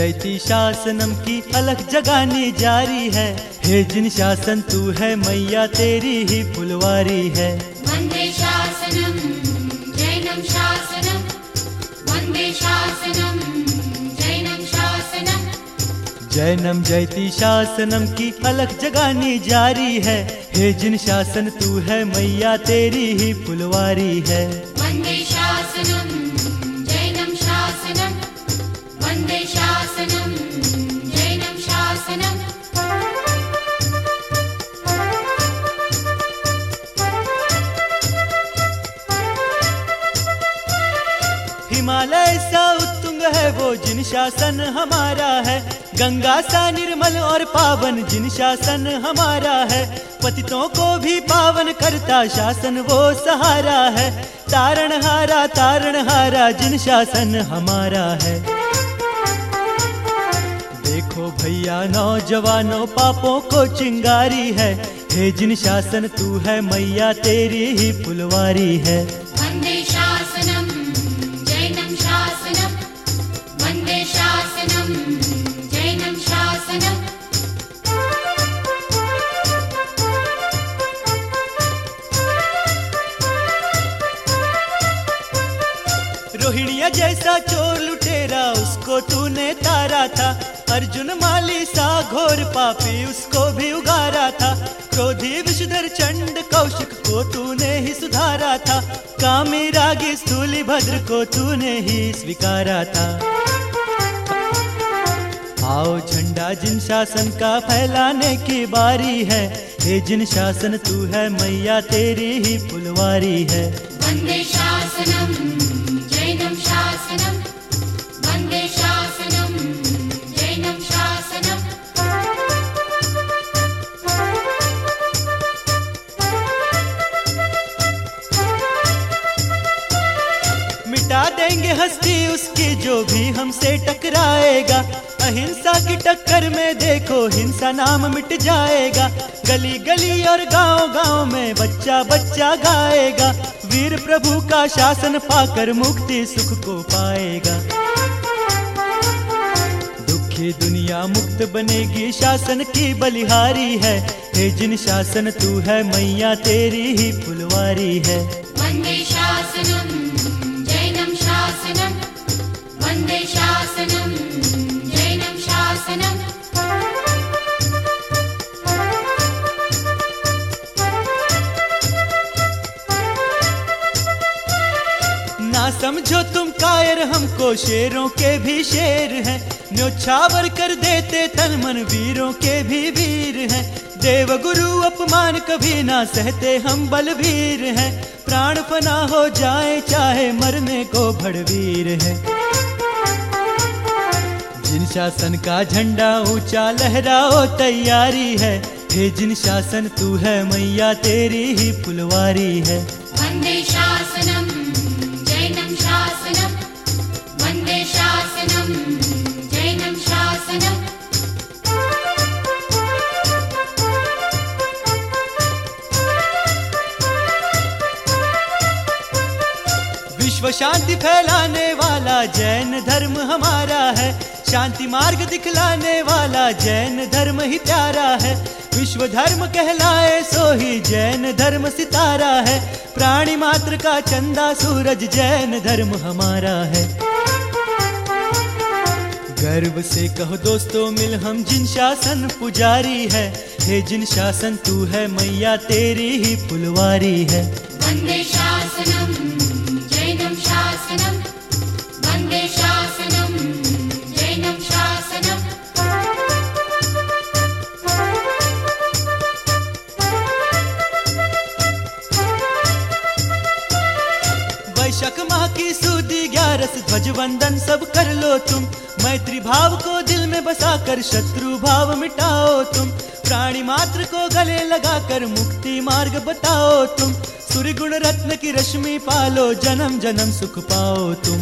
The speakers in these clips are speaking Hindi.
जयति शासनम की अलख जगानी जारी है। हे जिन शासन तू है मैया तेरी ही फुलवारी है। वंदे शासनम जैनम शासनम, वंदे शासनम जैनम शासनम। जैनम जयति शासनम की अलख जगानी जारी है। हे जिन शासन तू है मैया तेरी ही फुलवारी है। वंदे शासनम जैनम शासनम, वंदे शासनम जैनम शासनम। हिमालय सा उत्तुंग है वो जिन शासन हमारा है। गंगा सा निर्मल और पावन जिन शासन हमारा है। पतितों को भी पावन करता शासन वो सहारा है। तारणहारा जिन शासन हमारा है। देखो भैया नौजवानों पापों को चिंगारी है। हे जिन शासन तू है मैया तेरी ही फुलवारी है। वंदे शासनम जैनम शासनम, वंदे शासनम जैनम शासनम। रोहिणिया जैसा चोर लुटेरा उसको तूने तारा था। अर्जुन माली सा घोर पापी उसको भी उगारा था। क्रोधी विषधर चंड कौशिक को तूने ही सुधारा था। कामी रागी स्थूली भद्र को तूने ही स्वीकारा था। आओ झंडा जिन शासन का फैलाने की बारी है। हे जिन शासन तू है मैया तेरी ही फुलवारी है। वंदे शासनम जैनम शासनम, वंदे शासनम जैनम शासनम। मिटा देंगे हस्ती उसकी जो भी हमसे टकराएगा। अहिंसा की टक्कर में देखो हिंसा नाम मिट जाएगा। गली गली और गांव गांव में बच्चा बच्चा गाएगा। वीर प्रभु का शासन पाकर मुक्ति सुख को पाएगा। दुखी दुनिया मुक्त बनेगी शासन की बलिहारी है। हे जिन शासन तू है मैया तेरी ही फुलवारी है। वंदे शासनम जैनम शासनम, वंदे शासनम जैनम शासनम। ना समझो तुम कायर हमको शेरों के भी शेर हैं। न्योछावर कर देते तन मन वीरों के भी वीर हैं। देव गुरु अपमान कभी ना सहते हम बलवीर हैं। प्राण फना हो जाए चाहे मरने को भड़वीर है। जिन शासन का झंडा ऊंचा लहराओ तैयारी है। हे जिन शासन तू है मैया तेरी ही फुलवारी है। वंदे शासनम जैनम शासनम, वंदे शासनम जैनम शासनम। विश्व शांति फैलाने वाला जैन धर्म हमारा है। शांति मार्ग दिखलाने वाला जैन धर्म ही प्यारा है। विश्व धर्म कहलाए सो ही जैन धर्म सितारा है। प्राणी मात्र का चंदा सूरज जैन धर्म हमारा है। गर्व से कहो दोस्तों मिल हम जिन शासन पुजारी है। हे जिन शासन तू है मैया तेरी ही फुलवारी है। वंदे शासनम जैनम शासनम, वंदे शासनम जैनम शासनम। वैशाख माह की सूदी 11 ध्वज वंदन सब कर लो तुम। मैत्री भाव को दिल में बसाकर शत्रु भाव मिटाओ तुम। प्राणी मात्र को गले लगाकर मुक्ति मार्ग बताओ तुम। सूर्य गुण रत्न की रश्मि पालो जन्म जन्म सुख पाओ तुम।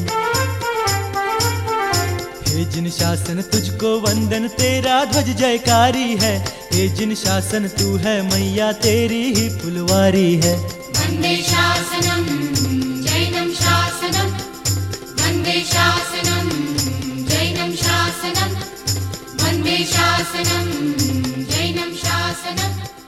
हे जिन शासन तुझको वंदन तेरा ध्वज जयकारी है। हे जिन शासन तू है मैया तेरी ही फुलवारी है। वंदे शासनम जैनम शासनम, वंदे शासनम जैनम शासनम। शासनम्